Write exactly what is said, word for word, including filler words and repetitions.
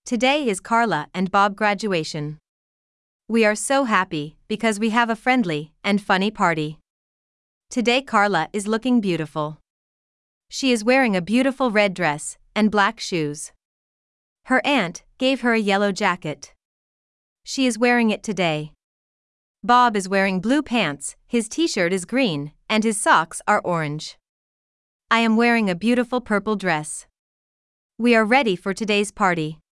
Today is Carla and Bob graduation. We are so happy because we have a friendly and funny party. Today Carla is looking beautiful. She is wearing a beautiful red dress and black shoes. Her aunt gave her a yellow jacket. She is wearing it today. Bob is wearing blue pants, his t-shirt is green, and his socks are orange. I am wearing a beautiful purple dress. We are ready for today's party.